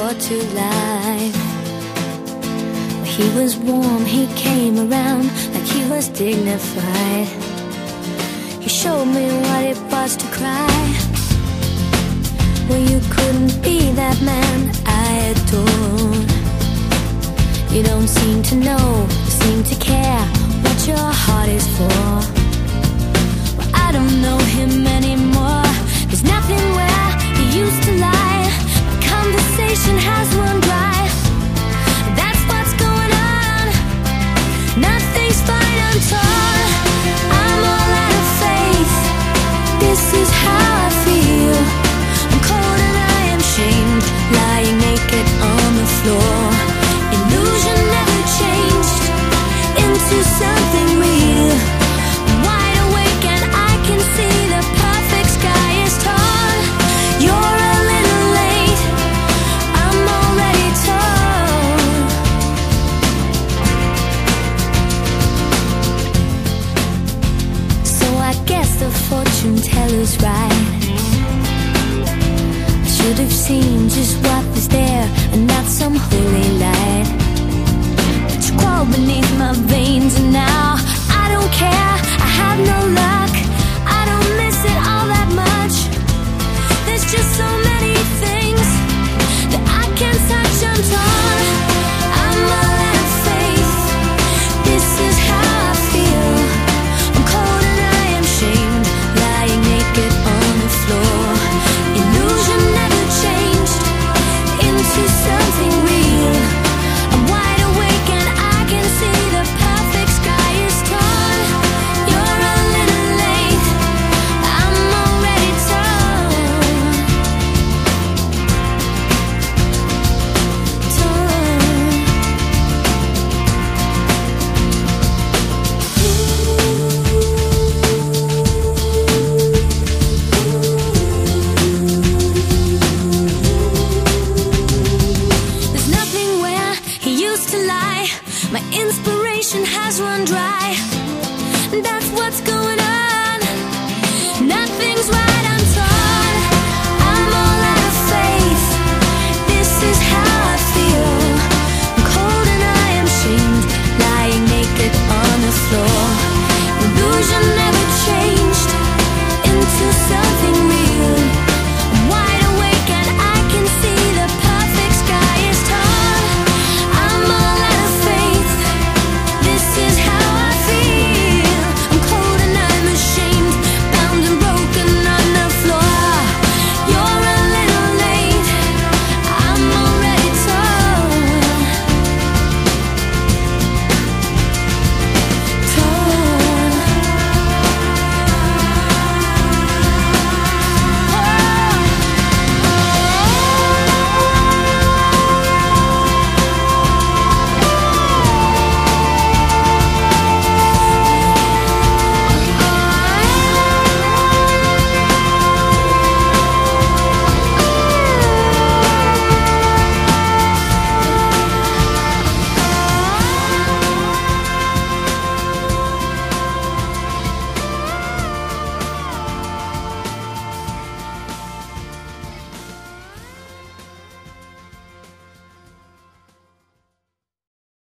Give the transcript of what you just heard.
brought to life. He was warm, he came around like he was dignified. He showed me what it was to cry. Well, you couldn't be that man I adored. You don't seem to know, you seem to care what your heart is for. Well, I don't know him anymore. There's nothing where he used to lie. My conversation has run dry. That's what's going on. Nothing's fine, I'm torn. I'm all out of faith. This is how I feel. I'm cold and I am shamed, lying naked on the floor. Illusion never changed into something real. I'm wide awake and I can see the perfect sky is torn. You're a little late, I'm already torn. So I guess the fortune teller's right. I should have seen just what was there and not some holy light. But you crawl beneath my veins and now I don't care, I have no luck. I don't miss it all that much. There's just so many things that I can't touch, I'm torn. I'm all out of faith. This is how I feel. I'm cold and I am shamed, lying naked on the floor. Illusion never changed into something real. I'm wide awake and I can see the perfect sky is torn. You're a little late, I'm already torn. There's nothing where he used to lie. My inspiration has run dry. That's what's going on. Nothing's right, I'm torn. I'm all out of faith. This is how